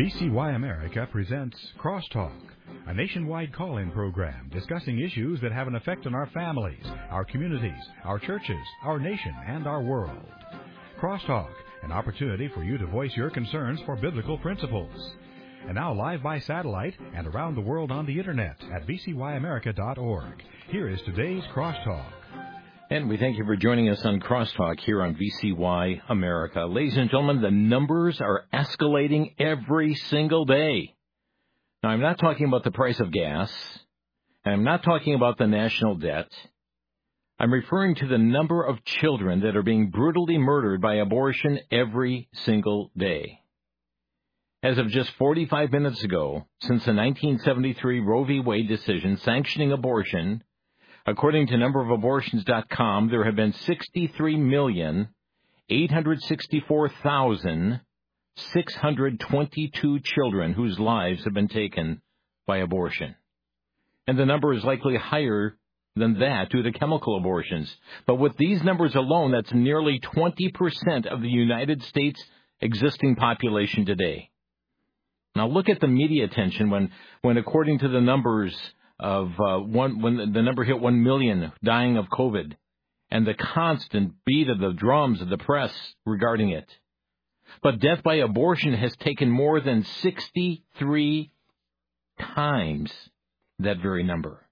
VCY America presents Crosstalk, a nationwide call-in program discussing issues that have an effect on our families, our communities, our churches, our nation, and our world. Crosstalk, an opportunity for you to voice your concerns for biblical principles. And now live by satellite and around the world on the Internet at vcyamerica.org. Here is today's Crosstalk. And we thank you for joining us on Crosstalk here on VCY America. Ladies and gentlemen, the numbers are escalating every single day. Now, I'm not talking about the price of gas, and I'm not talking about the national debt. I'm referring to the number of children that are being brutally murdered by abortion every single day. As of just 45 minutes ago, since the 1973 Roe v. Wade decision sanctioning abortion, according to numberofabortions.com, there have been 63,864,622 children whose lives have been taken by abortion. And the number is likely higher than that due to chemical abortions. But with these numbers alone, that's nearly 20% of the United States' existing population today. Now look at the media attention when according to the numbers of when the number hit 1 million dying of COVID, and the constant beat of the drums of the press regarding it. But death by abortion has taken more than 63 times that very number.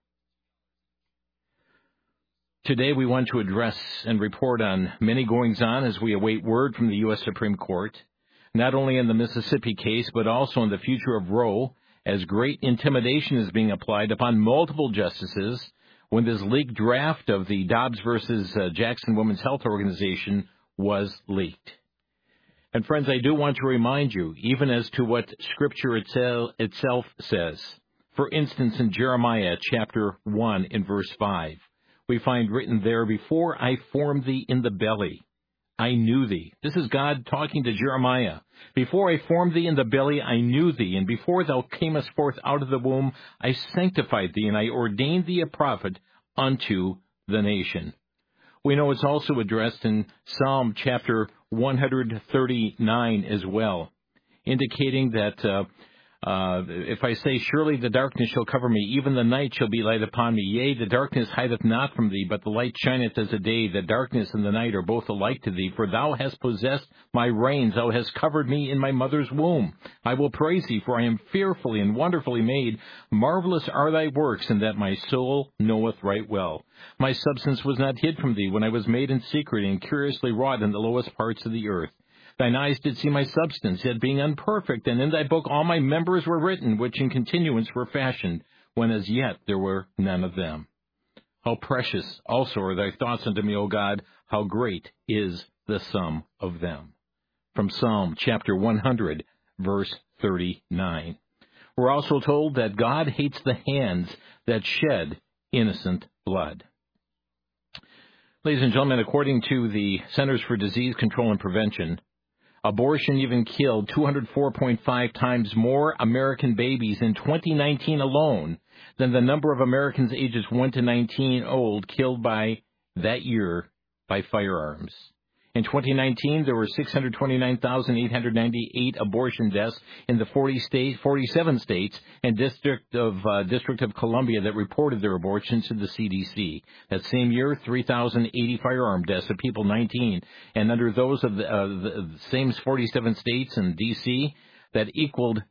Today we want to address and report on many goings-on as we await word from the U.S. Supreme Court, not only in the Mississippi case, but also in the future of Roe, as great intimidation is being applied upon multiple justices when this leaked draft of the Dobbs versus Jackson Women's Health Organization was leaked. And friends, I do want to remind you, even as to what Scripture itself says. For instance, in Jeremiah chapter 1 in verse 5, we find written there, "Before I formed thee in the belly, I knew thee." This is God talking to Jeremiah. "Before I formed thee in the belly, I knew thee, and before thou camest forth out of the womb, I sanctified thee, and I ordained thee a prophet unto the nation." We know it's also addressed in Psalm chapter 139 as well, indicating that if I say, "Surely the darkness shall cover me, even the night shall be light upon me. Yea, the darkness hideth not from thee, but the light shineth as the day. The darkness and the night are both alike to thee. For thou hast possessed my reins, thou hast covered me in my mother's womb. I will praise thee, for I am fearfully and wonderfully made. Marvelous are thy works, and that my soul knoweth right well. My substance was not hid from thee when I was made in secret and curiously wrought in the lowest parts of the earth. Thine eyes did see my substance, yet being unperfect, and in thy book all my members were written, which in continuance were fashioned, when as yet there were none of them. How precious also are thy thoughts unto me, O God, how great is the sum of them." From Psalm chapter 100, verse 39. We're also told that God hates the hands that shed innocent blood. Ladies and gentlemen, according to the Centers for Disease Control and Prevention, abortion even killed 204.5 times more American babies in 2019 alone than the number of Americans ages 1 to 19 old killed by that year by firearms. In 2019, there were 629,898 abortion deaths in the 47 states and District of Columbia that reported their abortions to the CDC. That same year, 3,080 firearm deaths of people 19, and under those of the same 47 states and D.C., that equaled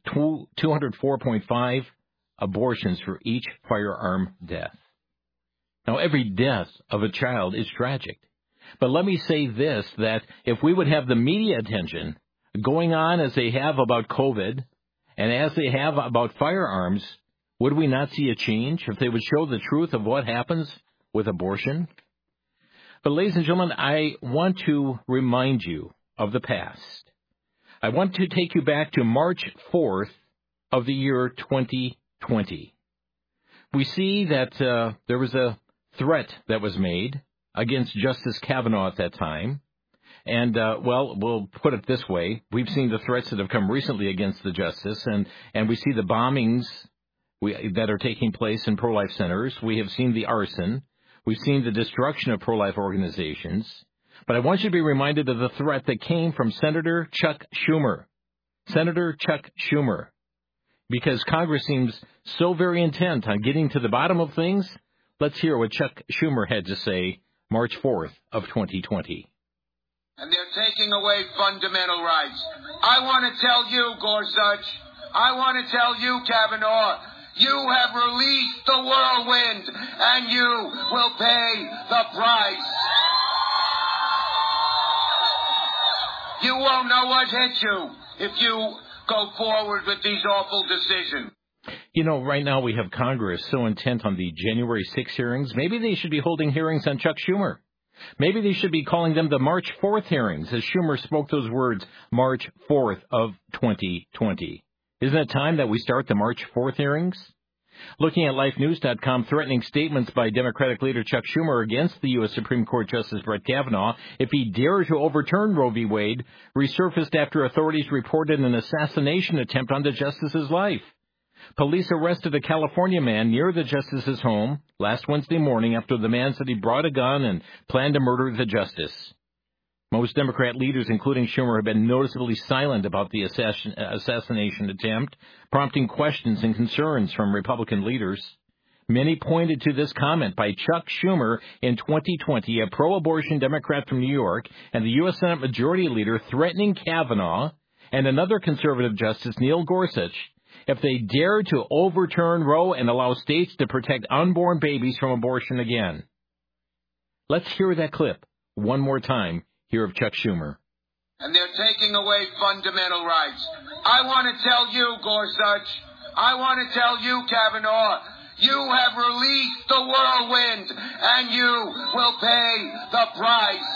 204.5 abortions for each firearm death. Now, every death of a child is tragic. But let me say this, that if we would have the media attention going on as they have about COVID and as they have about firearms, would we not see a change if they would show the truth of what happens with abortion? But ladies and gentlemen, I want to remind you of the past. I want to take you back to March 4th of the year 2020. We see that there was a threat that was made against Justice Kavanaugh at that time. And, we'll put it this way. We've seen the threats that have come recently against the justice, and we see the bombings that are taking place in pro-life centers. We have seen the arson. We've seen the destruction of pro-life organizations. But I want you to be reminded of the threat that came from Senator Chuck Schumer. Senator Chuck Schumer. Because Congress seems so very intent on getting to the bottom of things, let's hear what Chuck Schumer had to say March 4th of 2020. And they're taking away fundamental rights. I want to tell you, Gorsuch, I want to tell you, Kavanaugh, you have released the whirlwind, and you will pay the price. You won't know what hit you if you go forward with these awful decisions. You know, right now we have Congress so intent on the January 6 hearings. Maybe they should be holding hearings on Chuck Schumer. Maybe they should be calling them the March 4th hearings, as Schumer spoke those words, March 4th of 2020. Isn't it time that we start the March 4th hearings? Looking at LifeNews.com, threatening statements by Democratic leader Chuck Schumer against the U.S. Supreme Court Justice Brett Kavanaugh if he dared to overturn Roe v. Wade resurfaced after authorities reported an assassination attempt on the justice's life. Police arrested a California man near the justice's home last Wednesday morning after the man said he brought a gun and planned to murder the justice. Most Democrat leaders, including Schumer, have been noticeably silent about the assassination attempt, prompting questions and concerns from Republican leaders. Many pointed to this comment by Chuck Schumer in 2020, a pro-abortion Democrat from New York, and the U.S. Senate Majority Leader threatening Kavanaugh and another conservative justice, Neil Gorsuch, if they dared to overturn Roe and allow states to protect unborn babies from abortion again. Let's hear that clip one more time. Here of Chuck Schumer. And they're taking away fundamental rights. I want to tell you, Gorsuch, I want to tell you, Kavanaugh, you have released the whirlwind, and you will pay the price.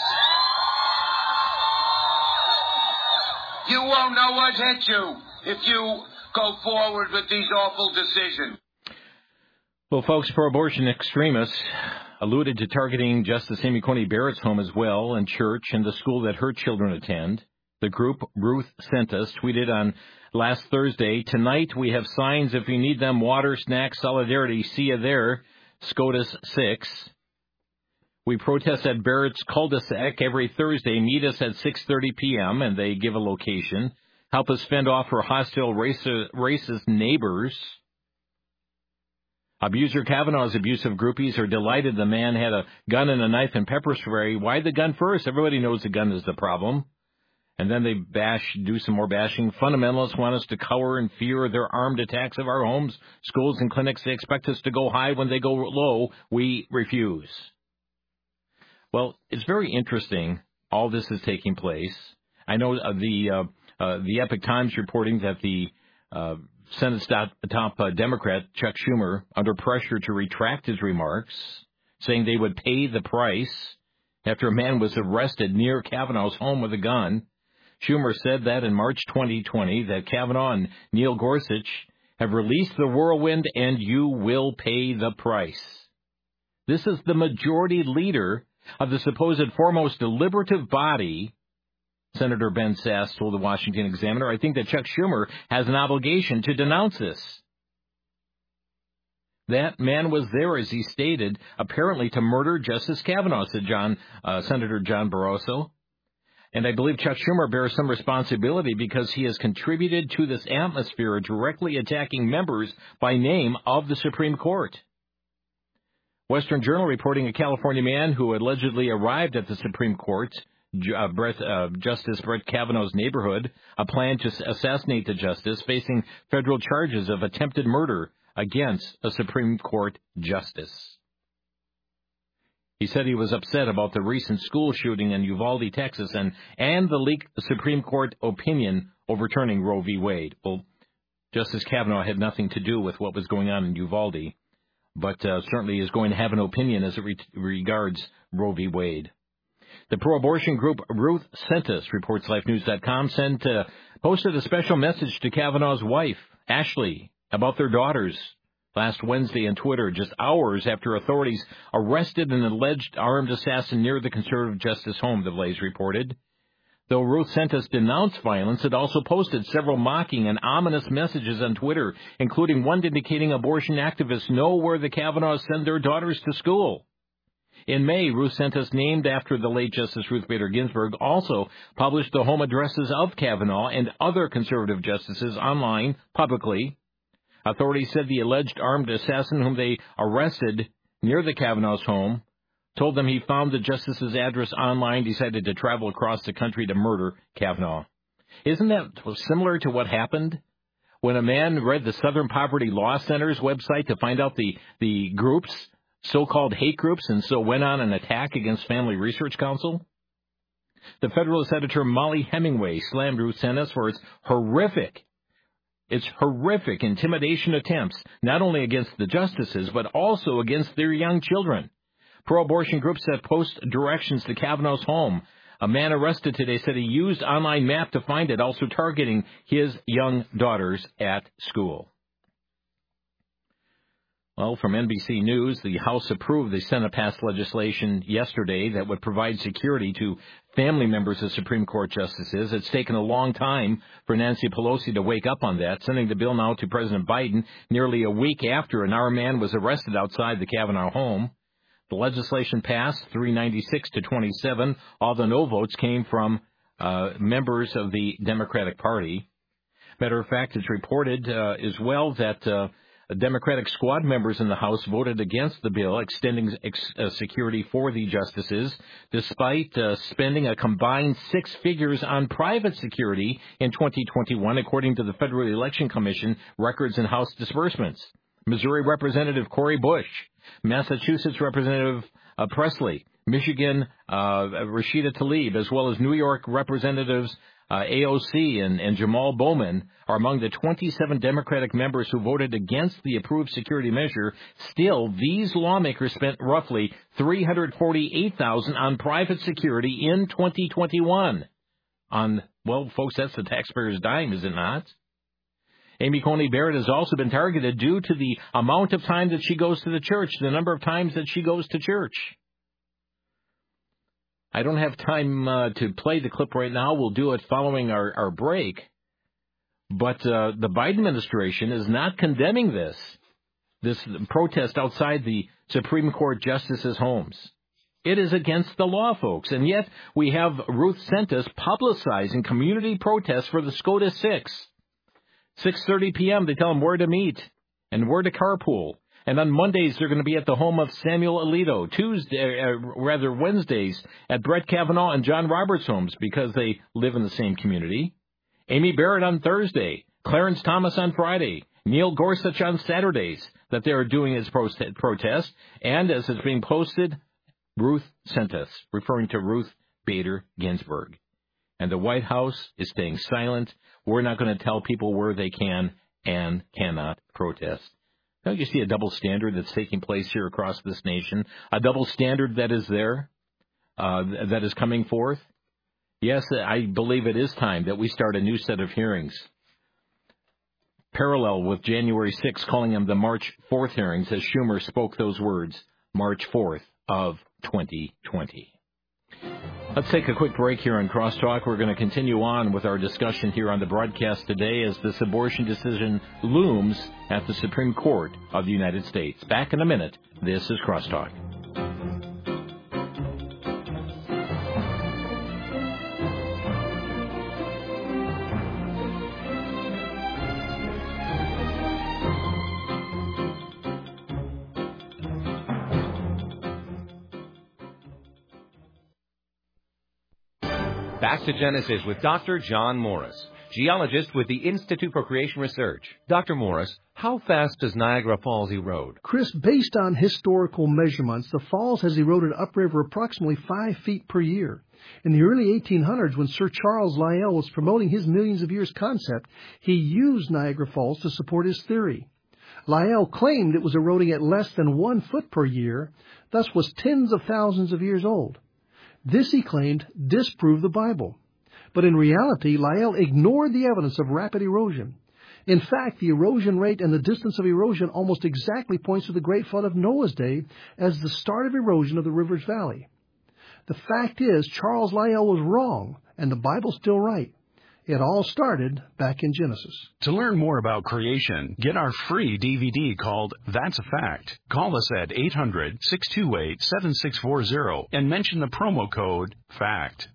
You won't know what hit you if you go forward with these awful decisions. Well, folks, pro-abortion extremists alluded to targeting Justice Amy Coney Barrett's home as well, and church, and the school that her children attend. The group Ruth Sent Us tweeted on last Thursday, "Tonight we have signs if you need them, water, snacks, solidarity, see you there, SCOTUS 6. We protest at Barrett's cul-de-sac every Thursday. Meet us at 6:30 p.m., and they give a location. Help us fend off her hostile racist neighbors. Abuser Kavanaugh's abusive groupies are delighted the man had a gun and a knife and pepper spray. Why the gun first? Everybody knows the gun is the problem." And then they do some more bashing. Fundamentalists want us to cower in fear of their armed attacks of our homes, schools, and clinics. They expect us to go high when they go low. We refuse. Well, it's very interesting. All this is taking place. I know the Epoch Times reporting that the Senate's top Democrat, Chuck Schumer, under pressure to retract his remarks, saying they would pay the price after a man was arrested near Kavanaugh's home with a gun. Schumer said that in March 2020 that Kavanaugh and Neil Gorsuch have released the whirlwind and you will pay the price. This is the majority leader of the supposed foremost deliberative body. Senator Ben Sasse told the Washington Examiner, "I think that Chuck Schumer has an obligation to denounce this." That man was there, as he stated, apparently to murder Justice Kavanaugh, said Senator John Barrasso. And I believe Chuck Schumer bears some responsibility because he has contributed to this atmosphere directly attacking members by name of the Supreme Court. Western Journal reporting a California man who allegedly arrived at the Supreme Court, Justice Brett Kavanaugh's neighborhood, a plan to assassinate the justice, facing federal charges of attempted murder against a Supreme Court justice. He said he was upset about the recent school shooting in Uvalde, Texas, and the leaked Supreme Court opinion overturning Roe v. Wade. Well, Justice Kavanaugh had nothing to do with what was going on in Uvalde, but certainly is going to have an opinion as it regards Roe v. Wade. The pro-abortion group Ruth Sent Us, reports LifeNews.com, posted a special message to Kavanaugh's wife, Ashley, about their daughters last Wednesday on Twitter, just hours after authorities arrested an alleged armed assassin near the conservative justice home, the Blaze reported. Though Ruth Sent Us denounced violence, it also posted several mocking and ominous messages on Twitter, including one indicating abortion activists know where the Kavanaughs send their daughters to school. In May, Ruth Sentis, named after the late Justice Ruth Bader Ginsburg, also published the home addresses of Kavanaugh and other conservative justices online publicly. Authorities said the alleged armed assassin whom they arrested near the Kavanaugh's home told them he found the justice's address online, decided to travel across the country to murder Kavanaugh. Isn't that similar to what happened when a man read the Southern Poverty Law Center's website to find out the groups, so-called hate groups, and so went on an attack against Family Research Council? The Federalist editor Molly Hemingway slammed Ruth Sentis for its horrific intimidation attempts, not only against the justices, but also against their young children. Pro-abortion groups have posted directions to Kavanaugh's home. A man arrested today said he used online map to find it, also targeting his young daughters at school. Well, from NBC News, the House approved the Senate-passed legislation yesterday that would provide security to family members of Supreme Court justices. It's taken a long time for Nancy Pelosi to wake up on that, sending the bill now to President Biden nearly a week after an armed man was arrested outside the Kavanaugh home. The legislation passed 396 to 27. All the no votes came from members of the Democratic Party. Matter of fact, it's reported as well that Democratic squad members in the House voted against the bill extending security for the justices, despite spending a combined six figures on private security in 2021, according to the Federal Election Commission records and House disbursements. Missouri Representative Cori Bush, Massachusetts Representative Presley, Michigan Rashida Tlaib, as well as New York Representatives AOC and Jamal Bowman are among the 27 Democratic members who voted against the approved security measure. Still, these lawmakers spent roughly $348,000 on private security in 2021. Well, folks, that's the taxpayer's dime, is it not? Amy Coney Barrett has also been targeted due to the amount of time that she goes to the church, the number of times that she goes to church. I don't have time to play the clip right now. We'll do it following our break. But the Biden administration is not condemning this protest outside the Supreme Court justices' homes. It is against the law, folks. And yet we have Ruth Sentis publicizing community protests for the SCOTUS 6. 6:30 p.m., they tell them where to meet and where to carpool. And on Mondays, they're going to be at the home of Samuel Alito. Wednesdays at Brett Kavanaugh and John Roberts' homes because they live in the same community. Amy Barrett on Thursday. Clarence Thomas on Friday. Neil Gorsuch on Saturdays that they are doing his protest. And as it's being posted, Ruth Sentis, referring to Ruth Bader Ginsburg. And the White House is staying silent. We're not going to tell people where they can and cannot protest. Don't you see a double standard that's taking place here across this nation? A double standard that is there, that is coming forth? Yes, I believe it is time that we start a new set of hearings. Parallel with January 6th, calling them the March 4th hearings, as Schumer spoke those words, March 4th of 2020. Let's take a quick break here on Crosstalk. We're going to continue on with our discussion here on the broadcast today as this abortion decision looms at the Supreme Court of the United States. Back in a minute. This is Crosstalk. Back to Genesis with Dr. John Morris, geologist with the Institute for Creation Research. Dr. Morris, how fast does Niagara Falls erode? Chris, based on historical measurements, the falls has eroded upriver approximately 5 feet per year. In the early 1800s, when Sir Charles Lyell was promoting his millions of years concept, he used Niagara Falls to support his theory. Lyell claimed it was eroding at less than 1 foot per year, thus was tens of thousands of years old. This, he claimed, disproved the Bible. But in reality, Lyell ignored the evidence of rapid erosion. In fact, the erosion rate and the distance of erosion almost exactly points to the Great Flood of Noah's day as the start of erosion of the river's valley. The fact is, Charles Lyell was wrong, and the Bible's still right. It all started back in Genesis. To learn more about creation, get our free DVD called That's a Fact. Call us at 800-628-7640 and mention the promo code FACT.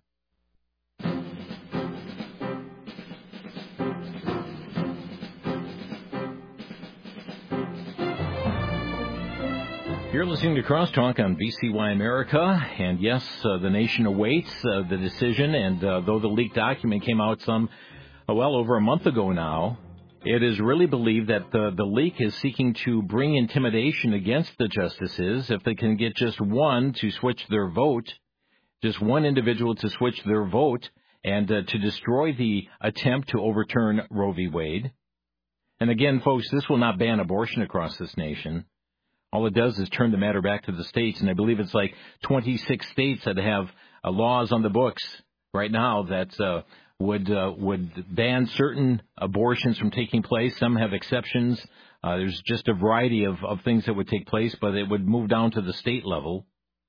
You're listening to Crosstalk on VCY America, and yes, the nation awaits the decision, and though the leaked document came out over a month ago now, it is really believed that the leak is seeking to bring intimidation against the justices if they can get just one to switch their vote, just one individual to switch their vote, and to destroy the attempt to overturn Roe v. Wade. And again, folks, this will not ban abortion across this nation. All it does is turn the matter back to the states, and I believe it's like 26 states that have laws on the books right now that would ban certain abortions from taking place. Some have exceptions. There's just a variety of things that would take place, but it would move down to the state level.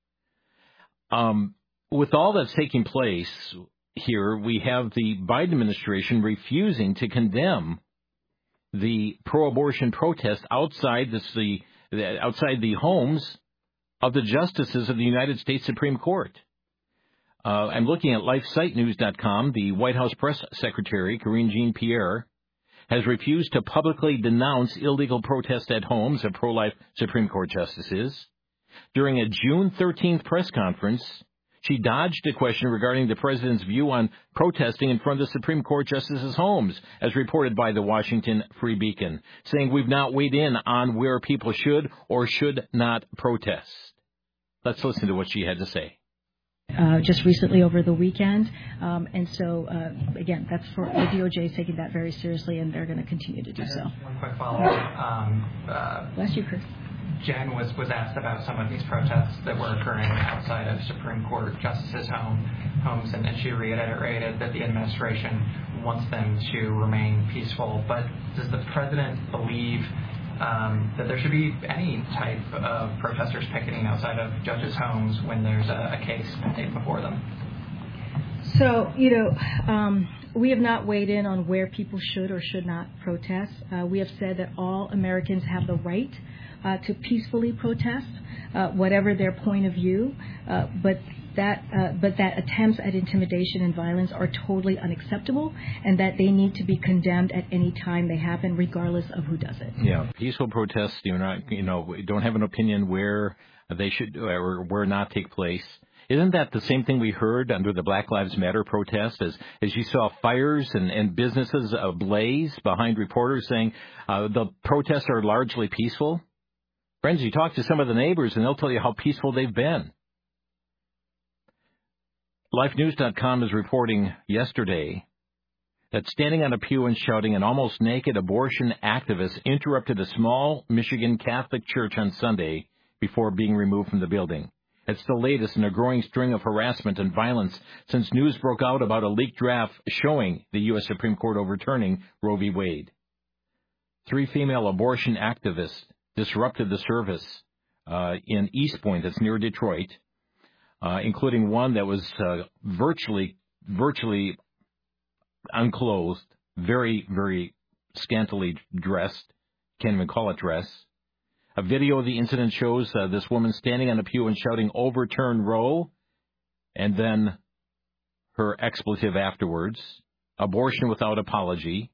With all that's taking place here, we have the Biden administration refusing to condemn the pro-abortion protest outside the homes of the justices of the United States Supreme Court. I'm looking at LifeSiteNews.com. The White House Press Secretary, Karine Jean-Pierre, has refused to publicly denounce illegal protests at homes of pro-life Supreme Court justices. During a June 13th press conference, she dodged a question regarding the president's view on protesting in front of the Supreme Court justices' homes, as reported by the Washington Free Beacon, saying we've not weighed in on where people should or should not protest. Let's listen to what she had to say. Just recently over the weekend. And so, again, that's for the DOJ is taking that very seriously, and they're going to continue to do so. One quick follow-up. Bless you, Chris. Jen was asked about some of these protests that were occurring outside of Supreme Court justices' homes, and she reiterated that the administration wants them to remain peaceful. But does the president believe that there should be any type of protesters picketing outside of judges' homes when there's a case made before them? So, we have not weighed in on where people should or should not protest. We have said that all Americans have the right to peacefully protest, whatever their point of view, but that attempts at intimidation and violence are totally unacceptable, and that they need to be condemned at any time they happen, regardless of who does it. Yeah, peaceful protests, don't have an opinion where they should or where not take place. Isn't that the same thing we heard under the Black Lives Matter protest, as you saw fires and businesses ablaze behind reporters saying the protests are largely peaceful? Friends, you talk to some of the neighbors and they'll tell you how peaceful they've been. LifeNews.com is reporting yesterday that standing on a pew and shouting, an almost naked abortion activist interrupted a small Michigan Catholic church on Sunday before being removed from the building. It's the latest in a growing string of harassment and violence since news broke out about a leaked draft showing the U.S. Supreme Court overturning Roe v. Wade. 3 female abortion activists disrupted the service in East Point, that's near Detroit, including one that was virtually unclothed, very, very scantily dressed. Can't even call it dress. A video of the incident shows this woman standing on a pew and shouting, "Overturn Roe," and then her expletive afterwards, "Abortion without apology."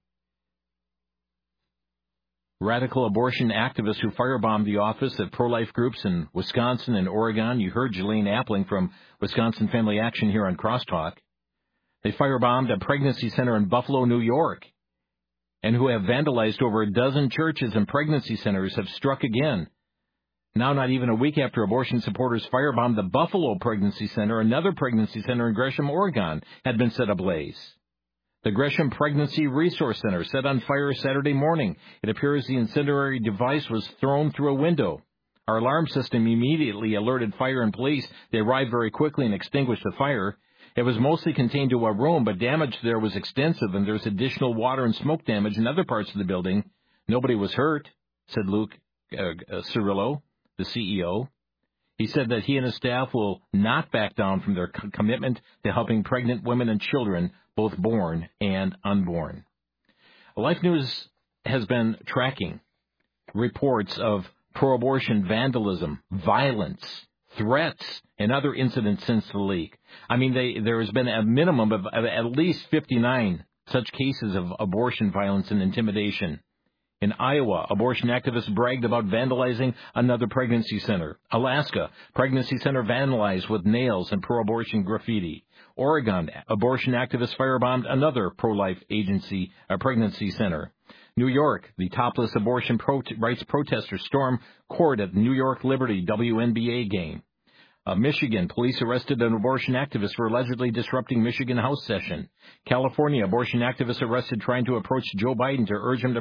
Radical abortion activists who firebombed the office of pro-life groups in Wisconsin and Oregon. You heard Jelaine Appling from Wisconsin Family Action here on Crosstalk. They firebombed a pregnancy center in Buffalo, New York, and who have vandalized over a dozen churches and pregnancy centers have struck again. Now, not even a week after abortion supporters firebombed the Buffalo Pregnancy Center, another pregnancy center in Gresham, Oregon, had been set ablaze. The Gresham Pregnancy Resource Center set on fire Saturday morning. It appears the incendiary device was thrown through a window. Our alarm system immediately alerted fire and police. They arrived very quickly and extinguished the fire. It was mostly contained to a room, but damage there was extensive, and there's additional water and smoke damage in other parts of the building. Nobody was hurt, said Luke Cirillo, the CEO. He said that he and his staff will not back down from their commitment to helping pregnant women and children, both born and unborn. Life News has been tracking reports of pro-abortion vandalism, violence, threats, and other incidents since the leak. I mean, there has been a minimum of at least 59 such cases of abortion violence and intimidation. In Iowa, abortion activists bragged about vandalizing another pregnancy center. Alaska, pregnancy center vandalized with nails and pro-abortion graffiti. Oregon, abortion activists firebombed another pro-life agency, a pregnancy center. New York, the topless abortion rights protesters stormed court at the New York Liberty WNBA game. Michigan, police arrested an abortion activist for allegedly disrupting Michigan House session. California, abortion activists arrested trying to approach Joe Biden to urge him to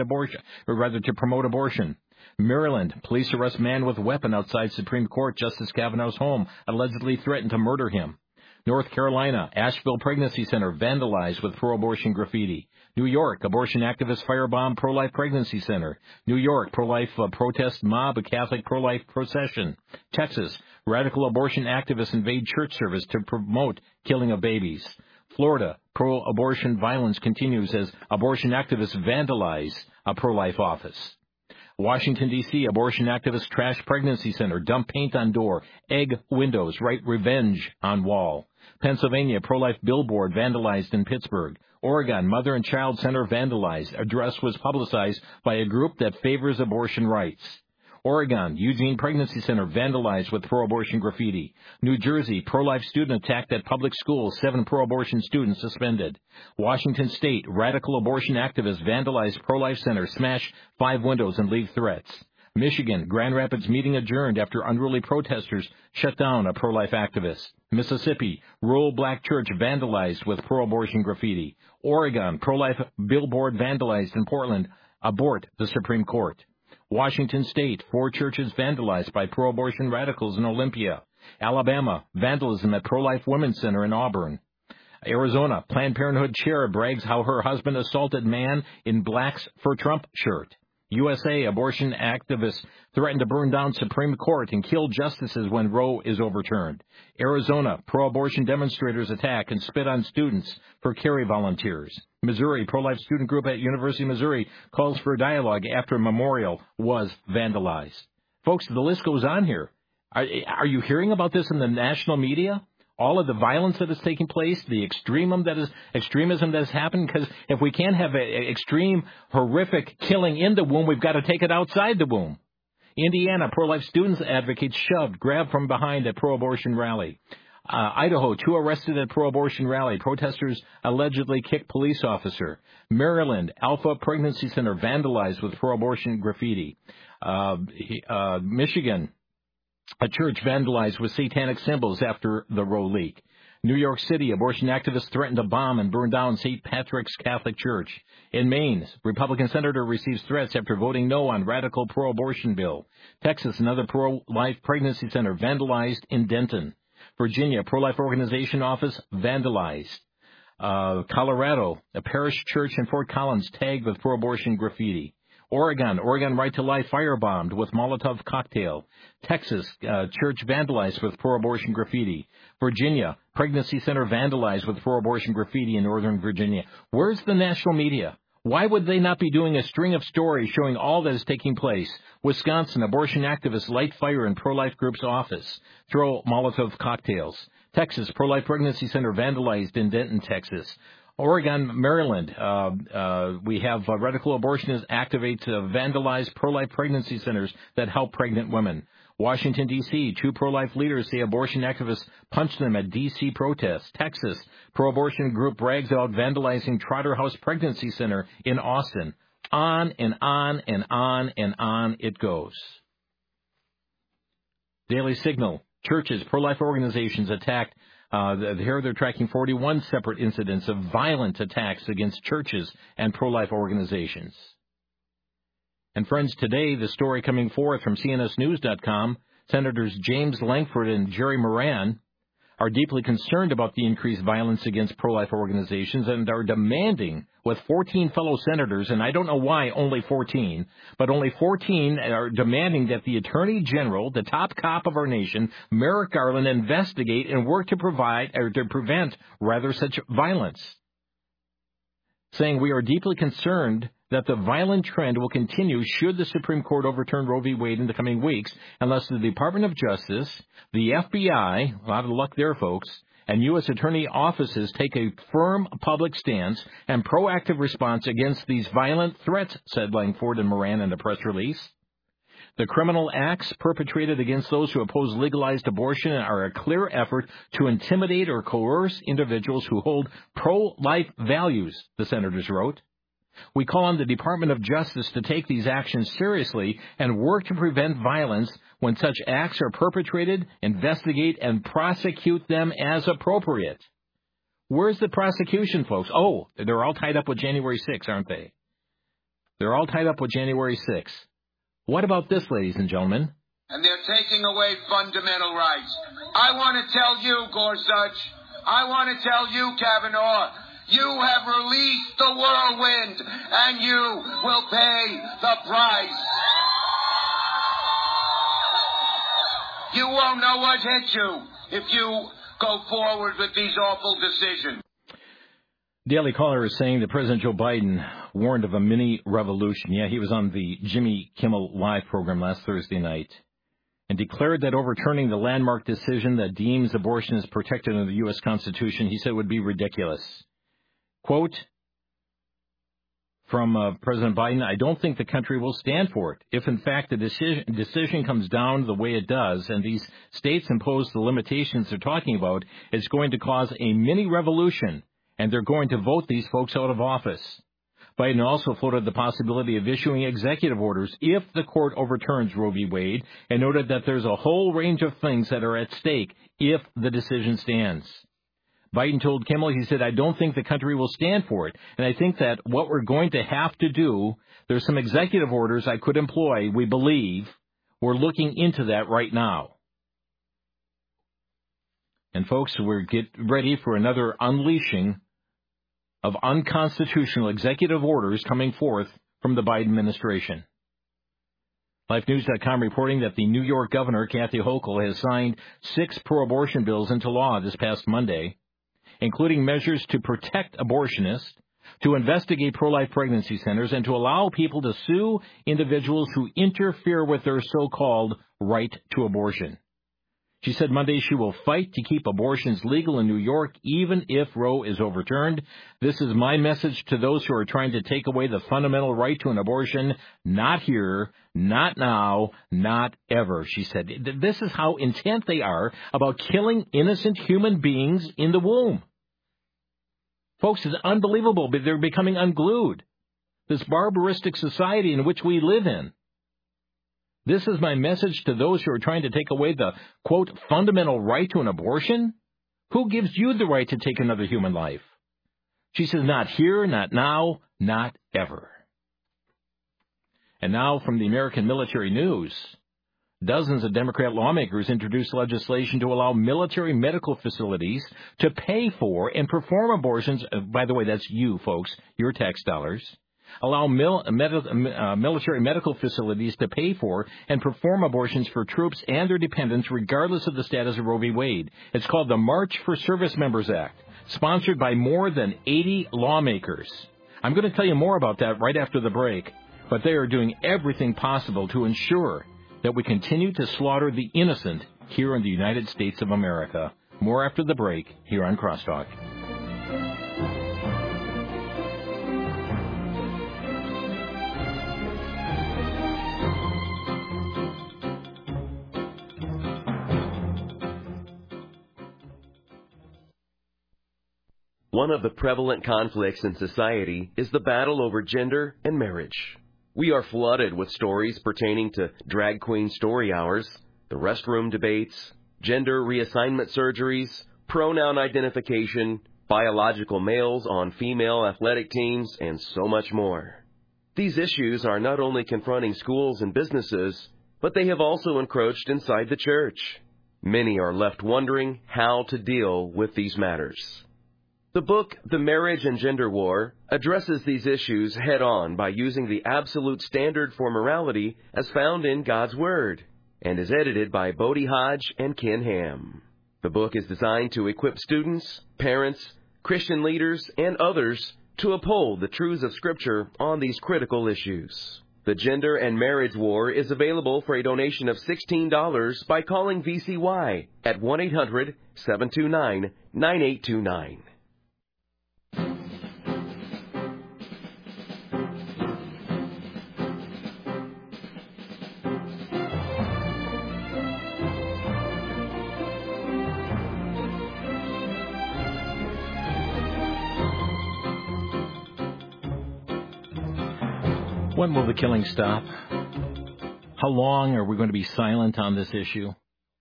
to promote abortion. Maryland, police arrest man with weapon outside Supreme Court Justice Kavanaugh's home, allegedly threatened to murder him. North Carolina, Asheville Pregnancy Center vandalized with pro-abortion graffiti. New York, abortion activists firebomb pro-life pregnancy center. New York, pro-life protest mob, a Catholic pro-life procession. Texas, radical abortion activists invade church service to promote killing of babies. Florida, pro-abortion violence continues as abortion activists vandalize a pro-life office. Washington, D.C., abortion activists trash pregnancy center, dump paint on door, egg windows, write revenge on wall. Pennsylvania, pro-life billboard vandalized in Pittsburgh. Oregon, mother and child center vandalized. Address was publicized by a group that favors abortion rights. Oregon, Eugene Pregnancy Center vandalized with pro-abortion graffiti. New Jersey, pro-life student attacked at public schools, 7 pro-abortion students suspended. Washington State, radical abortion activists vandalized pro-life center, smash 5 windows and leave threats. Michigan, Grand Rapids meeting adjourned after unruly protesters shut down a pro-life activist. Mississippi, rural black church vandalized with pro-abortion graffiti. Oregon, pro-life billboard vandalized in Portland, abort the Supreme Court. Washington State, 4 churches vandalized by pro-abortion radicals in Olympia. Alabama, vandalism at Pro-Life Women's Center in Auburn. Arizona, Planned Parenthood chair brags how her husband assaulted man in Blacks for Trump shirt. USA, abortion activists threaten to burn down Supreme Court and kill justices when Roe is overturned. Arizona, pro-abortion demonstrators attack and spit on students for Kerry volunteers. Missouri, pro-life student group at University of Missouri calls for dialogue after a memorial was vandalized. Folks, the list goes on here. Are you hearing about this in the national media? All of the violence that is taking place, the extremism that has happened, because if we can't have an extreme, horrific killing in the womb, we've got to take it outside the womb. Indiana, pro-life students advocates shoved, grabbed from behind at pro-abortion rally. Idaho, 2 arrested at pro-abortion rally. Protesters allegedly kicked police officer. Maryland, Alpha Pregnancy Center vandalized with pro-abortion graffiti. Michigan, a church vandalized with satanic symbols after the Roe leak. New York City, abortion activists threatened to bomb and burn down St. Patrick's Catholic Church. In Maine, Republican senator receives threats after voting no on radical pro-abortion bill. Texas, another pro-life pregnancy center vandalized in Denton. Virginia, pro-life organization office vandalized. Colorado, a parish church in Fort Collins tagged with pro-abortion graffiti. Oregon Right to Life firebombed with Molotov cocktail. Texas, church vandalized with pro-abortion graffiti. Virginia, pregnancy center vandalized with pro-abortion graffiti in Northern Virginia. Where's the national media? Why would they not be doing a string of stories showing all that is taking place? Wisconsin, abortion activists light fire in pro-life group's office, throw Molotov cocktails. Texas, pro-life pregnancy center vandalized in Denton, Texas. Oregon, Maryland, we have radical abortionists activate vandalize pro-life pregnancy centers that help pregnant women. Washington, D.C., 2 pro-life leaders say abortion activists punched them at D.C. protests. Texas, pro-abortion group brags about vandalizing Trotter House Pregnancy Center in Austin. On and on and on and on it goes. Daily Signal, churches, pro-life organizations attacked. Here they're tracking 41 separate incidents of violent attacks against churches and pro-life organizations. And friends, today the story coming forth from CNSnews.com, Senators James Lankford and Jerry Moran are deeply concerned about the increased violence against pro-life organizations and are demanding, with 14 fellow senators, and I don't know why only 14, but only 14 are demanding that the Attorney General, the top cop of our nation, Merrick Garland, investigate and work to prevent such violence. Saying we are deeply concerned that the violent trend will continue should the Supreme Court overturn Roe v. Wade in the coming weeks, unless the Department of Justice, the FBI, a lot of luck there, folks, and U.S. Attorney offices take a firm public stance and proactive response against these violent threats, said Langford and Moran in a press release. The criminal acts perpetrated against those who oppose legalized abortion are a clear effort to intimidate or coerce individuals who hold pro-life values, the senators wrote. We call on the Department of Justice to take these actions seriously and work to prevent violence when such acts are perpetrated, investigate, and prosecute them as appropriate. Where's the prosecution, folks? Oh, they're all tied up with January 6th, aren't they? They're all tied up with January 6th. What about this, ladies and gentlemen? And they're taking away fundamental rights. I want to tell you, Gorsuch, I want to tell you, Kavanaugh, you have released the whirlwind, and you will pay the price. You won't know what hit you if you go forward with these awful decisions. Daily Caller is saying that President Joe Biden warned of a mini revolution. Yeah, he was on the Jimmy Kimmel Live program last Thursday night and declared that overturning the landmark decision that deems abortion is protected under the U.S. Constitution, he said, would be ridiculous. Quote from President Biden, I don't think the country will stand for it. If, in fact, the decision comes down the way it does and these states impose the limitations they're talking about, it's going to cause a mini revolution, and they're going to vote these folks out of office. Biden also floated the possibility of issuing executive orders if the court overturns Roe v. Wade and noted that there's a whole range of things that are at stake if the decision stands. Biden told Kimmel, he said, I don't think the country will stand for it. And I think that what we're going to have to do, there's some executive orders I could employ, we believe. We're looking into that right now. And folks, we're get ready for another unleashing of unconstitutional executive orders coming forth from the Biden administration. LifeNews.com reporting that the New York governor, Kathy Hochul, has signed 6 pro-abortion bills into law this past Monday, including measures to protect abortionists, to investigate pro-life pregnancy centers, and to allow people to sue individuals who interfere with their so-called right to abortion. She said Monday she will fight to keep abortions legal in New York, even if Roe is overturned. This is my message to those who are trying to take away the fundamental right to an abortion. Not here, not now, not ever, she said. This is how intent they are about killing innocent human beings in the womb. Folks, it's unbelievable, but they're becoming unglued. This barbaristic society in which we live in. This is my message to those who are trying to take away the, quote, fundamental right to an abortion? Who gives you the right to take another human life? She says, not here, not now, not ever. And now from the American Military News. Dozens of Democrat lawmakers introduced legislation to allow military medical facilities to pay for and perform abortions. By the way, that's you, folks, your tax dollars. Allow military medical facilities to pay for and perform abortions for troops and their dependents, regardless of the status of Roe v. Wade. It's called the March for Service Members Act, sponsored by more than 80 lawmakers. I'm going to tell you more about that right after the break, but they are doing everything possible to ensure that we continue to slaughter the innocent here in the United States of America. More after the break here on Crosstalk. One of the prevalent conflicts in society is the battle over gender and marriage. We are flooded with stories pertaining to drag queen story hours, the restroom debates, gender reassignment surgeries, pronoun identification, biological males on female athletic teams, and so much more. These issues are not only confronting schools and businesses, but they have also encroached inside the church. Many are left wondering how to deal with these matters. The book, The Marriage and Gender War, addresses these issues head-on by using the absolute standard for morality as found in God's Word, and is edited by Bodie Hodge and Ken Ham. The book is designed to equip students, parents, Christian leaders, and others to uphold the truths of Scripture on these critical issues. The Gender and Marriage War is available for a donation of $16 by calling VCY at 1-800-729-9829. When will the killing stop? How long are we going to be silent on this issue?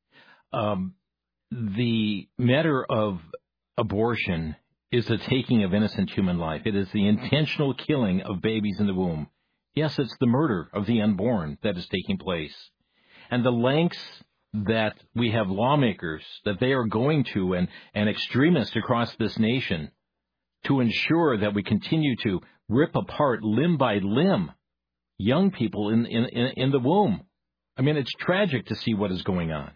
The matter of abortion is the taking of innocent human life. It is the intentional killing of babies in the womb. Yes, it's the murder of the unborn that is taking place. And the lengths that we have lawmakers, that they are going to, and extremists across this nation, to ensure that we continue to rip apart limb by limb young people in the womb. I mean, it's tragic to see what is going on.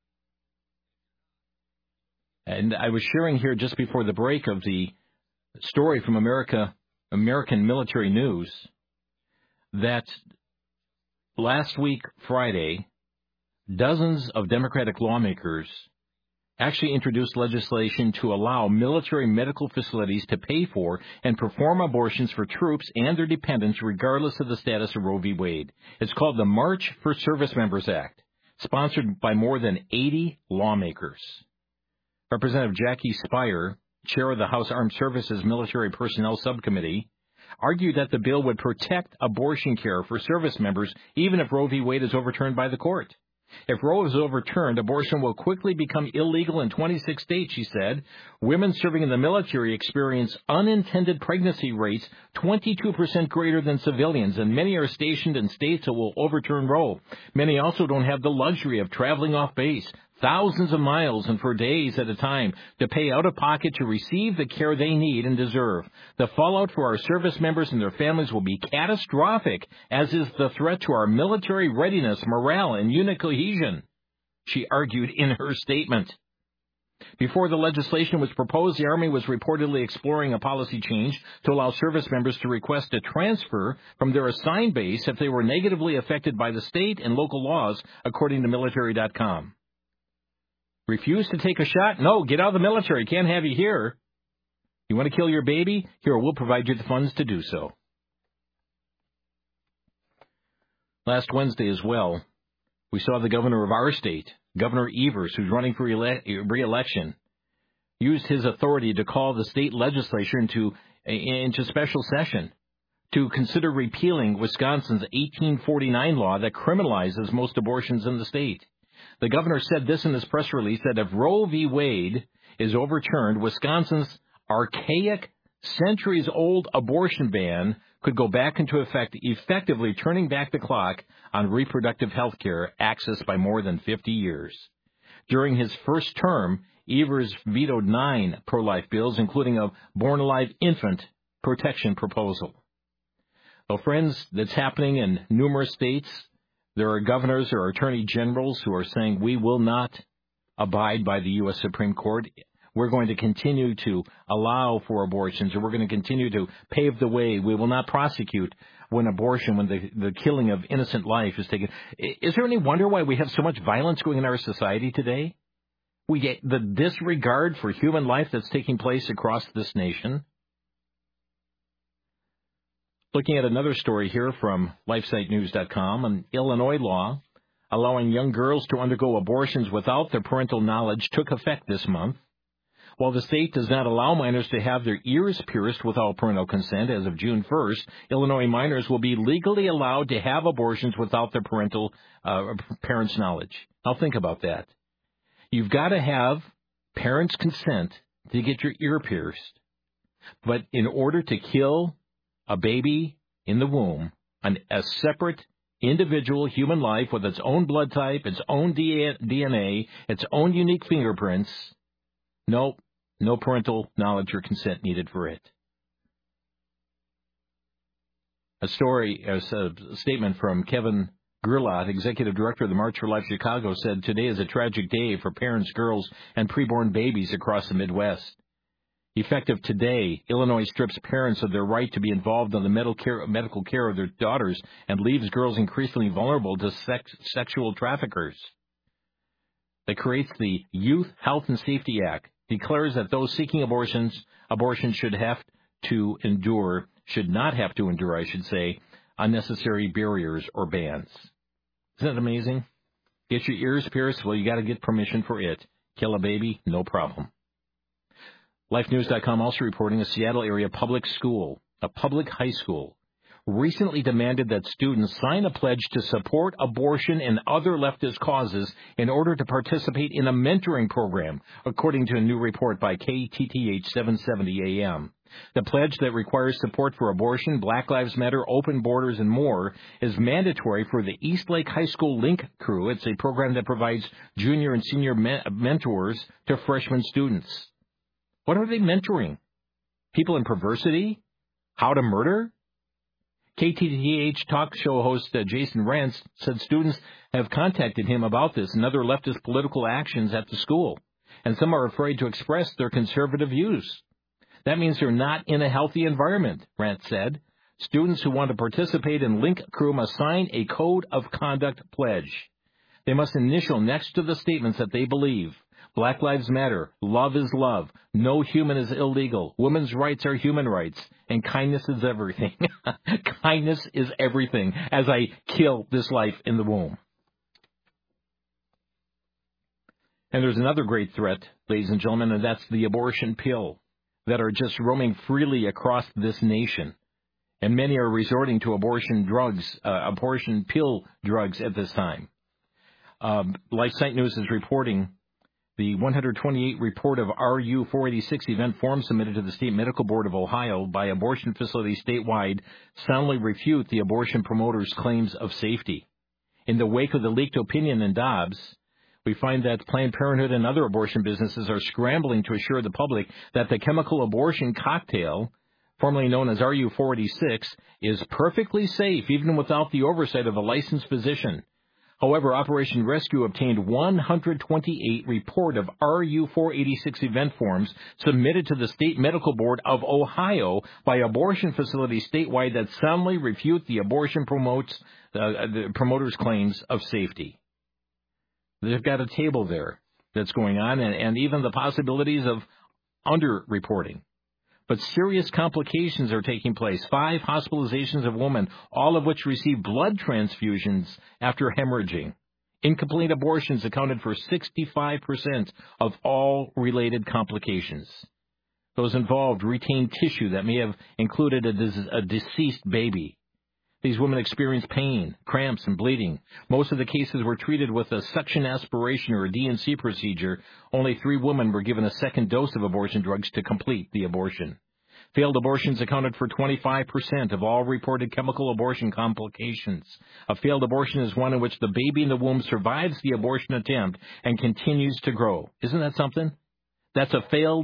And I was sharing here just before the break of the story from American Military News that last week, Friday, dozens of Democratic lawmakers actually introduced legislation to allow military medical facilities to pay for and perform abortions for troops and their dependents regardless of the status of Roe v. Wade. It's called the March for Service Members Act, sponsored by more than 80 lawmakers. Representative Jackie Speier, chair of the House Armed Services Military Personnel Subcommittee, argued that the bill would protect abortion care for service members even if Roe v. Wade is overturned by the court. If Roe is overturned, abortion will quickly become illegal in 26 states, she said. Women serving in the military experience unintended pregnancy rates 22% greater than civilians, and many are stationed in states that will overturn Roe. Many also don't have the luxury of traveling off base thousands of miles and for days at a time to pay out of pocket to receive the care they need and deserve. The fallout for our service members and their families will be catastrophic, as is the threat to our military readiness, morale, and unit cohesion, she argued in her statement. Before the legislation was proposed, the Army was reportedly exploring a policy change to allow service members to request a transfer from their assigned base if they were negatively affected by the state and local laws, according to military.com. Refuse to take a shot? No, get out of the military. Can't have you here. You want to kill your baby? Here, we'll provide you the funds to do so. Last Wednesday as well, we saw the governor of our state, Governor Evers, who's running for re-election, used his authority to call the state legislature into special session to consider repealing Wisconsin's 1849 law that criminalizes most abortions in the state. The governor said this in his press release, that if Roe v. Wade is overturned, Wisconsin's archaic, centuries-old abortion ban could go back into effect, effectively turning back the clock on reproductive health care access by more than 50 years. During his first term, Evers vetoed 9 pro-life bills, including a born-alive infant protection proposal. Well, friends, that's happening in numerous states. There are governors or attorney generals who are saying we will not abide by the U.S. Supreme Court. We're going to continue to allow for abortions, or we're going to continue to pave the way. We will not prosecute when the killing of innocent life is taken. Is there any wonder why we have so much violence going in our society today? We get the disregard for human life that's taking place across this nation. Looking at another story here from LifeSiteNews.com, an Illinois law allowing young girls to undergo abortions without their parental knowledge took effect this month. While the state does not allow minors to have their ears pierced without parental consent as of June 1st, Illinois minors will be legally allowed to have abortions without their parents' knowledge. Now think about that. You've got to have parents' consent to get your ear pierced. But in order to kill a baby in the womb, a separate individual human life with its own blood type, its own DNA, its own unique fingerprints. Nope, no parental knowledge or consent needed for it. A statement from Kevin Gerlach, Executive Director of the March for Life Chicago, said today is a tragic day for parents, girls, and preborn babies across the Midwest. Effective today, Illinois strips parents of their right to be involved in the medical care of their daughters and leaves girls increasingly vulnerable to sexual traffickers. That creates the Youth Health and Safety Act, declares that those seeking abortion should not have to endure, unnecessary barriers or bans. Isn't that amazing? Get your ears pierced? Well, you got to get permission for it. Kill a baby? No problem. LifeNews.com also reporting a Seattle area public school, a public high school, recently demanded that students sign a pledge to support abortion and other leftist causes in order to participate in a mentoring program, according to a new report by KTTH 770 AM. The pledge that requires support for abortion, Black Lives Matter, open borders, and more is mandatory for the Eastlake High School Link Crew. It's a program that provides junior and senior mentors to freshman students. What are they mentoring? People in perversity? How to murder? KTTH talk show host Jason Rantz said students have contacted him about this and other leftist political actions at the school, and some are afraid to express their conservative views. That means they're not in a healthy environment, Rantz said. Students who want to participate in Link Crew must sign a Code of Conduct pledge. They must initial next to the statements that they believe. Black Lives Matter, love is love, no human is illegal, women's rights are human rights, and kindness is everything. Kindness is everything as I kill this life in the womb. And there's another great threat, ladies and gentlemen, and that's the abortion pill that are just roaming freely across this nation. And many are resorting to abortion pill drugs at this time. LifeSite News is reporting the 128 report of RU 486 event form submitted to the State Medical Board of Ohio by abortion facilities statewide soundly refute the abortion promoters' claims of safety. In the wake of the leaked opinion in Dobbs, we find that Planned Parenthood and other abortion businesses are scrambling to assure the public that the chemical abortion cocktail, formerly known as RU 486, is perfectly safe even without the oversight of a licensed physician. However, Operation Rescue obtained 128 report of RU 486 event forms submitted to the State Medical Board of Ohio by abortion facilities statewide that soundly refute the abortion the promoters' claims of safety. They've got a table there that's going on, and even the possibilities of underreporting. But serious complications are taking place. 5 hospitalizations of women, all of which received blood transfusions after hemorrhaging. Incomplete abortions accounted for 65% of all related complications. Those involved retained tissue that may have included a deceased baby. These women experienced pain, cramps, and bleeding. Most of the cases were treated with a suction aspiration or a DNC procedure. Only 3 women were given a second dose of abortion drugs to complete the abortion. Failed abortions accounted for 25% of all reported chemical abortion complications. A failed abortion is one in which the baby in the womb survives the abortion attempt and continues to grow. Isn't that something? That's a failed,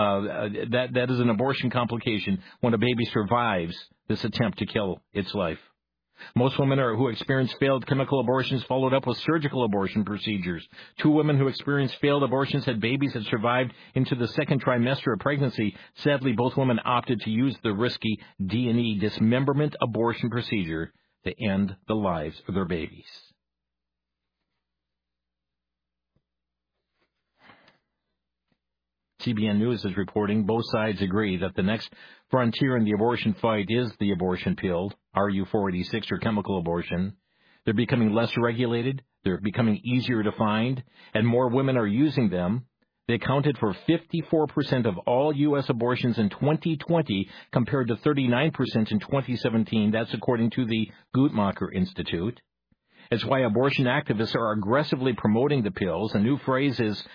that is an abortion complication when a baby survives this attempt to kill its life. Most women who experienced failed chemical abortions followed up with surgical abortion procedures. 2 women who experienced failed abortions had babies that survived into the second trimester of pregnancy. Sadly, both women opted to use the risky D&E dismemberment abortion procedure to end the lives of their babies. CBN News is reporting both sides agree that the next frontier in the abortion fight is the abortion pill, RU 486, or chemical abortion. They're becoming less regulated, they're becoming easier to find, and more women are using them. They accounted for 54% of all U.S. abortions in 2020 compared to 39% in 2017. That's according to the Guttmacher Institute. It's why abortion activists are aggressively promoting the pills. A new phrase is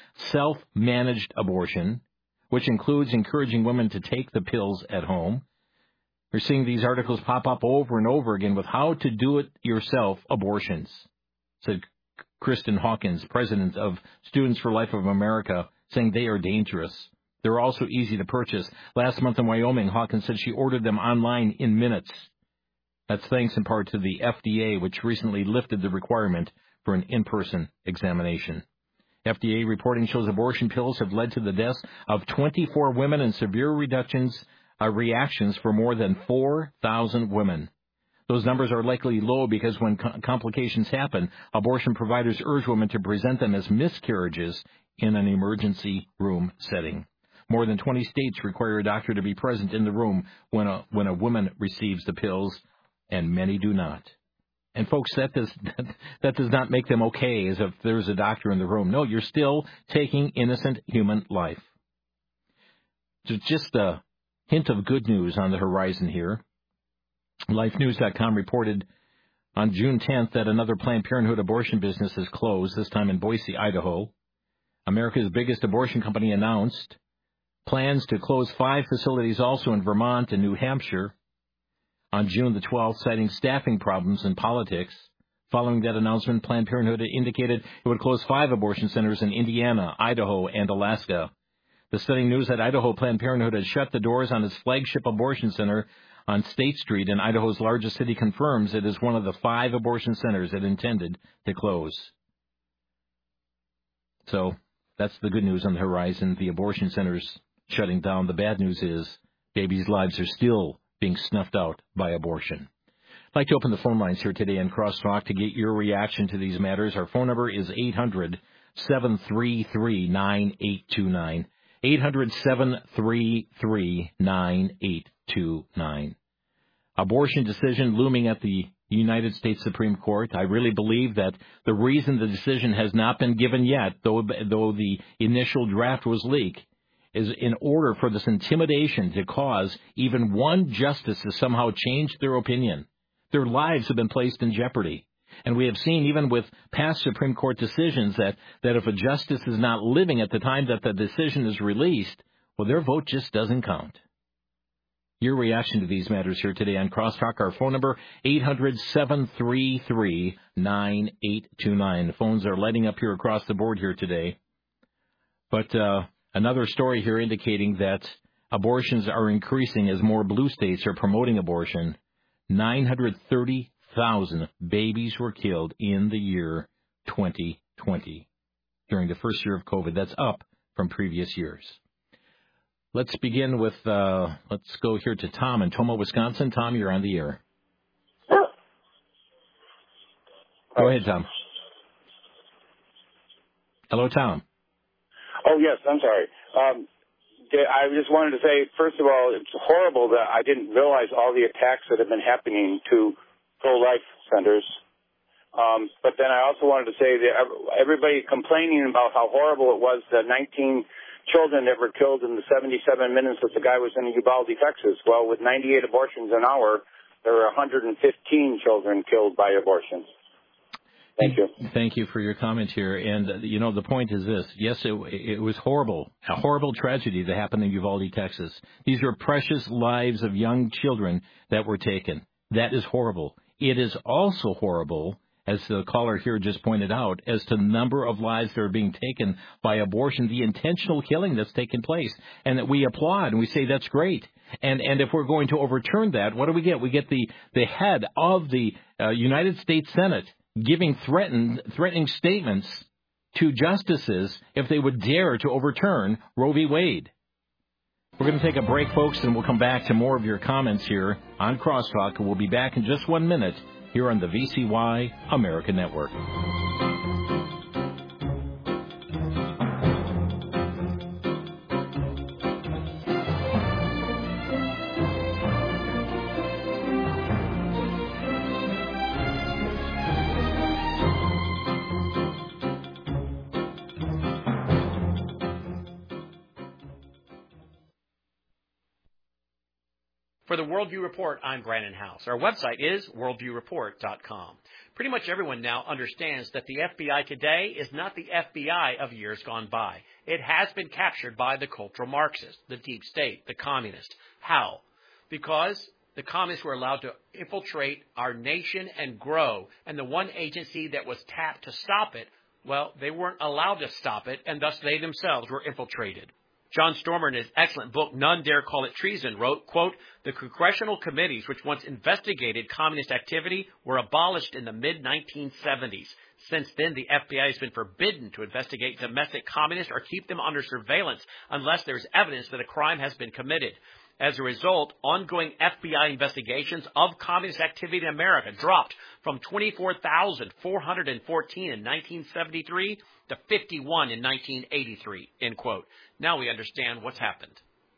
self-managed abortion, which includes encouraging women to take the pills at home. We're seeing these articles pop up over and over again with how to do it yourself abortions, said Kristen Hawkins, president of Students for Life of America, saying they are dangerous. They're also easy to purchase. Last month in Wyoming, Hawkins said she ordered them online in minutes. That's thanks in part to the FDA, which recently lifted the requirement for an in-person examination. FDA reporting shows abortion pills have led to the deaths of 24 women and severe reactions for more than 4,000 women. Those numbers are likely low because when complications happen, abortion providers urge women to present them as miscarriages in an emergency room setting. More than 20 states require a doctor to be present in the room when a woman receives the pills, and many do not. And folks, that does not make them okay as if there's a doctor in the room. No, you're still taking innocent human life. Just a hint of good news on the horizon here. LifeNews.com reported on June 10th that another Planned Parenthood abortion business has closed, this time in Boise, Idaho. America's biggest abortion company announced plans to close 5 facilities also in Vermont and New Hampshire on June the 12th, citing staffing problems and politics. Following that announcement, Planned Parenthood indicated it would close 5 abortion centers in Indiana, Idaho, and Alaska. The stunning news that Idaho Planned Parenthood had shut the doors on its flagship abortion center on State Street in Idaho's largest city confirms it is one of the 5 abortion centers it intended to close. So that's the good news on the horizon. The abortion centers shutting down. The bad news is babies' lives are still being snuffed out by abortion. I'd like to open the phone lines here today in Crosstalk to get your reaction to these matters. Our phone number is 800-733-9829. 800-733-9829. Abortion decision looming at the United States Supreme Court. I really believe that the reason the decision has not been given yet, though the initial draft was leaked, is in order for this intimidation to cause even one justice to somehow change their opinion. Their lives have been placed in jeopardy. And we have seen, even with past Supreme Court decisions, that if a justice is not living at the time that the decision is released, well, their vote just doesn't count. Your reaction to these matters here today on Crosstalk. Our phone number, 800-733-9829. The phones are lighting up here across the board here today. But another story here indicating that abortions are increasing as more blue states are promoting abortion. 930,000 babies were killed in the year 2020 during the first year of COVID. That's up from previous years. Let's begin with, let's go here to Tom in Tomah, Wisconsin. Tom, you're on the air. Go ahead, Tom. Hello, Tom. Oh, yes, I'm sorry. I just wanted to say, first of all, it's horrible that I didn't realize all the attacks that have been happening to pro-life centers. But then I also wanted to say that everybody complaining about how horrible it was, the 19 children that were killed in the 77 minutes that the guy was in Uvalde, Texas. Well, with 98 abortions an hour, there were 115 children killed by abortion. Thank you. Thank you for your comment here. And, the point is this. Yes, it was horrible, a horrible tragedy that happened in Uvalde, Texas. These are precious lives of young children that were taken. That is horrible. It is also horrible, as the caller here just pointed out, as to the number of lives that are being taken by abortion, the intentional killing that's taken place, and that we applaud and we say that's great. And if we're going to overturn that, what do we get? We get the head of the United States Senate giving threatening statements to justices if they would dare to overturn Roe v. Wade. We're going to take a break, folks, and we'll come back to more of your comments here on Crosstalk. We'll be back in just 1 minute here on the VCY America Network. For the Worldview Report, I'm Brandon House. Our website is worldviewreport.com. Pretty much everyone now understands that the FBI today is not the FBI of years gone by. It has been captured by the cultural Marxists, the deep state, the communists. How? Because The communists were allowed to infiltrate our nation and grow, and the one agency that was tapped to stop it, well, they weren't allowed to stop it, and thus they themselves were infiltrated. John Stormer, in his excellent book, None Dare Call It Treason, wrote, quote, the congressional committees which once investigated communist activity were abolished in the mid-1970s. Since then, the FBI has been forbidden to investigate domestic communists or keep them under surveillance unless there is evidence that a crime has been committed. As a result, ongoing FBI investigations of communist activity in America dropped from 24,414 in 1973 to 51 in 1983, end quote. Now we understand what's happened.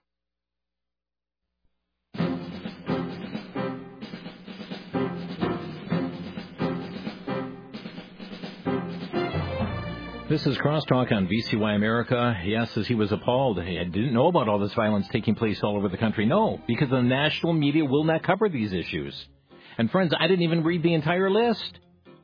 This is Crosstalk on VCY America. Yes, as he was appalled, I didn't know about all this violence taking place all over the country. No, because the national media will not cover these issues. And friends, I didn't even read the entire list.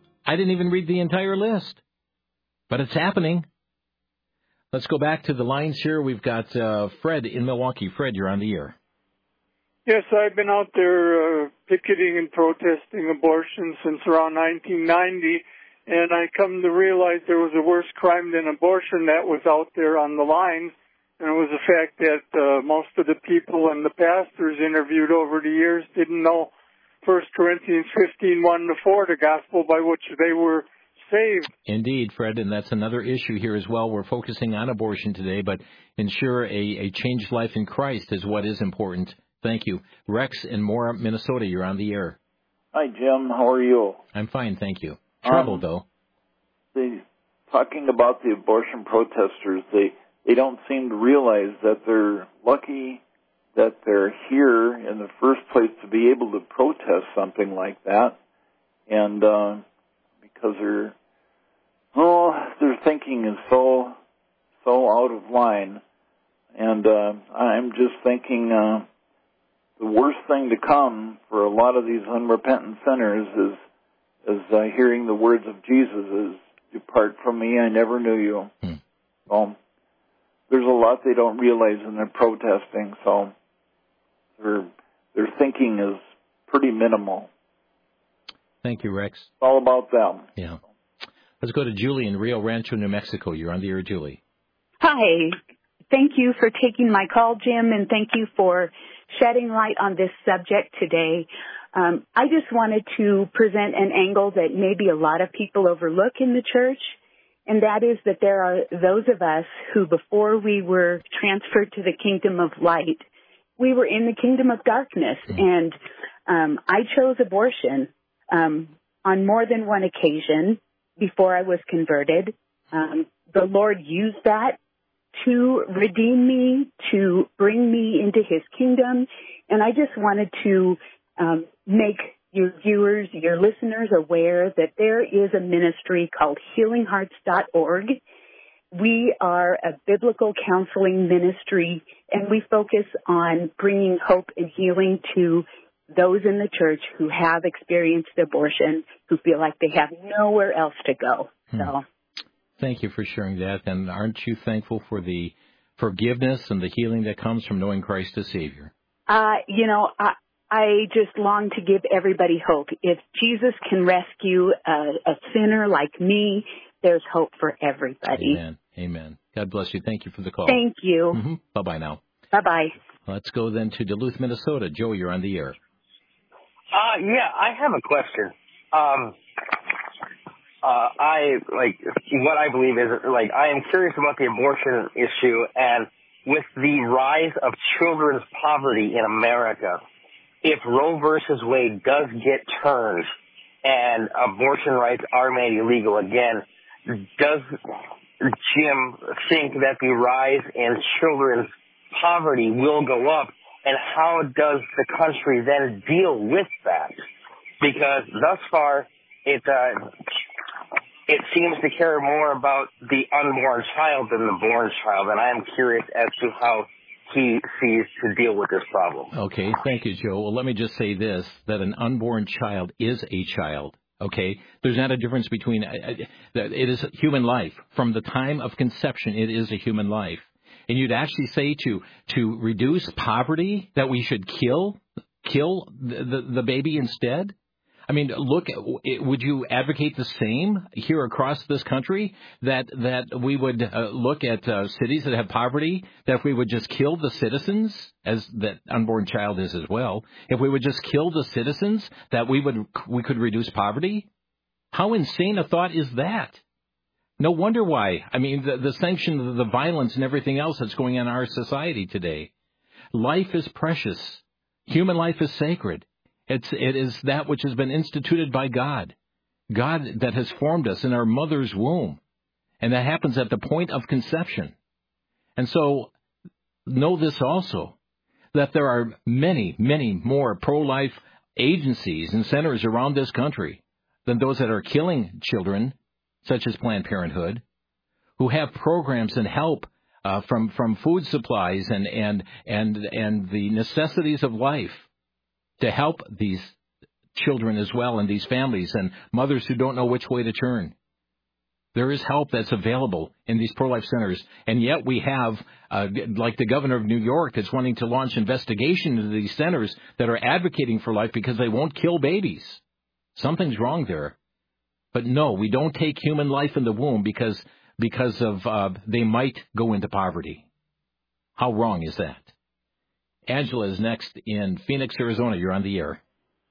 But it's happening. Let's go back to the lines here. We've got Fred in Milwaukee. Fred, you're on the air. Yes, I've been out there picketing and protesting abortion since around 1990. And I come to realize there was a worse crime than abortion that was out there on the line. And it was the fact that most of the people and the pastors interviewed over the years didn't know 1 Corinthians 15:1-4, the gospel by which they were saved. Indeed, Fred, and that's another issue here as well. We're focusing on abortion today, but ensure a changed life in Christ is what is important. Thank you. Rex in Mora, Minnesota, you're on the air. Hi, Jim. How are you? I'm fine, thank you. Trouble, though. Talking about the abortion protesters, they don't seem to realize that they're lucky that they're here in the first place to be able to protest something like that, and because their thinking is so out of line, and I'm just thinking the worst thing to come for a lot of these unrepentant sinners is hearing the words of Jesus is, depart from me, I never knew you. There's a lot they don't realize in their protesting, so their thinking is pretty minimal. Thank you, Rex. It's all about them. Yeah. Let's go to Julie in Rio Rancho, New Mexico. You're on the air, Julie. Hi. Thank you for taking my call, Jim, and thank you for shedding light on this subject today. I just wanted to present an angle that maybe a lot of people overlook in the church, and that is that there are those of us who, before we were transferred to the kingdom of light, we were in the kingdom of darkness, and I chose abortion on more than one occasion before I was converted. The Lord used that to redeem me, to bring me into His kingdom, and I just wanted to make your viewers, your listeners aware that there is a ministry called HealingHearts.org. We are a biblical counseling ministry, and we focus on bringing hope and healing to those in the church who have experienced abortion, who feel like they have nowhere else to go. So, thank you for sharing that. And aren't you thankful for the forgiveness and the healing that comes from knowing Christ as Savior? I just long to give everybody hope. If Jesus can rescue a sinner like me, there's hope for everybody. Amen. Amen. God bless you. Thank you for the call. Thank you. Bye-bye now. Bye-bye. Let's go then to Duluth, Minnesota. Joe, you're on the air. Yeah, I have a question. What I believe is, I am curious about the abortion issue, and with the rise of children's poverty in America, if Roe versus Wade does get turned and abortion rights are made illegal again, does Jim think that the rise in children's poverty will go up, and how does the country then deal with that? Because thus far, it seems to care more about the unborn child than the born child, and I am curious as to how he sees to deal with this problem. Okay, thank you, Joe. Well, let me just say this, that an unborn child is a child, okay? There's not a difference between, it is human life. From the time of conception, it is a human life. And you'd actually say to reduce poverty that we should kill kill the baby instead? I mean, look, would you advocate the same here across this country, that we would look at cities that have poverty, that if we would just kill the citizens, as that unborn child is as well, if we would just kill the citizens, that we could reduce poverty? How insane a thought is that? No wonder why. I mean, the sanction of the violence and everything else that's going on in our society today. Life is precious. Human life is sacred. It is that which has been instituted by God. God that has formed us in our mother's womb. And that happens at the point of conception. And so, know this also, that there are many, many more pro-life agencies and centers around this country than those that are killing children, such as Planned Parenthood, who have programs and help from food supplies and the necessities of life to help these children as well and these families and mothers who don't know which way to turn. There is help that's available in these pro-life centers, and yet we have, like the governor of New York, that's wanting to launch investigation into these centers that are advocating for life because they won't kill babies. Something's wrong there. But no, we don't take human life in the womb because of they might go into poverty. How wrong is that? Angela is next in Phoenix, Arizona. You're on the air.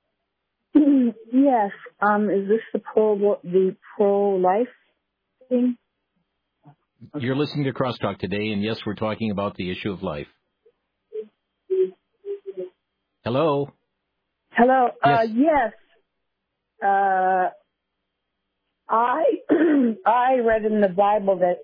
Yes. Is this the pro-life thing? You're listening to Crosstalk today, and yes, we're talking about the issue of life. Hello? Hello. Yes. I read in the Bible that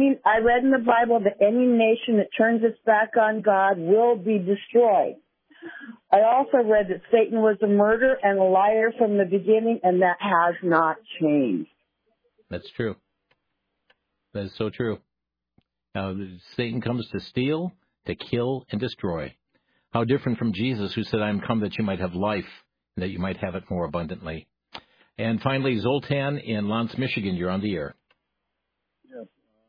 any nation that turns its back on God will be destroyed. I also read that Satan was a murderer and a liar from the beginning, and that has not changed. That's true. That is so true. Now, Satan comes to steal, to kill, and destroy. How different from Jesus, who said, I am come that you might have life, and that you might have it more abundantly. And finally, Zoltan in Lance, Michigan, you're on the air. Yes.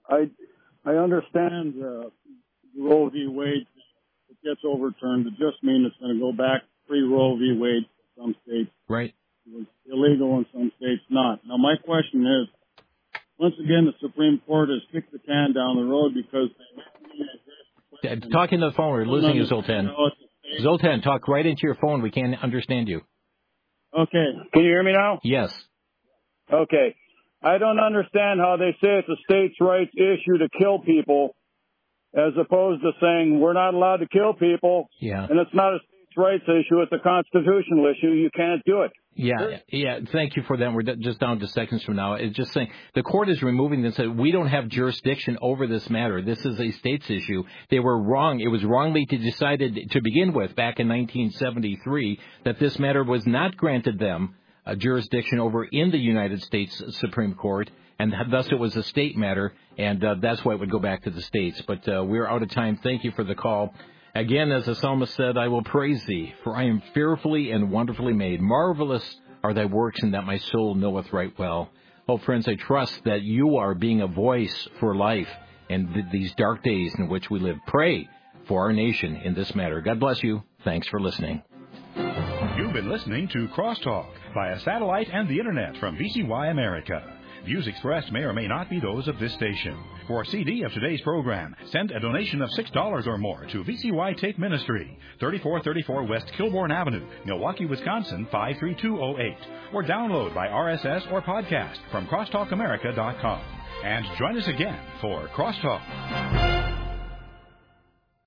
I understand Roe v. Wade, if it gets overturned, it just means it's going to go back pre-Roe v. Wade in some states. Right. It was illegal in some states not. Now, my question is, once again, the Supreme Court has kicked the can down the road because talking to the phone, we're losing you, Zoltan. Zoltan, talk right into your phone. We can't understand you. Okay. Can you hear me now? Yes. Okay. I don't understand how they say it's a states' rights issue to kill people as opposed to saying we're not allowed to kill people. Yeah. And it's not a states' rights issue. It's a constitutional issue. You can't do it. Yeah. Thank you for that. We're just down to seconds from now. It's just saying the court is removing this. We don't have jurisdiction over this matter. This is a states issue. They were wrong. It was wrongly decided to begin with back in 1973 that this matter was not granted them a jurisdiction over in the United States Supreme Court, and thus it was a state matter, and that's why it would go back to the states. But we're out of time. Thank you for the call. Again, as the psalmist said, I will praise thee, for I am fearfully and wonderfully made. Marvelous are thy works, and that my soul knoweth right well. Oh, friends, I trust that you are being a voice for life in these dark days in which we live. Pray for our nation in this matter. God bless you. Thanks for listening. You've been listening to Crosstalk via satellite and the Internet from VCY America. Views expressed may or may not be those of this station. For a CD of today's program, send a donation of $6 or more to VCY Take Ministry, 3434 West Kilbourne Avenue, Milwaukee, Wisconsin, 53208. Or download by RSS or podcast from crosstalkamerica.com. And join us again for Crosstalk.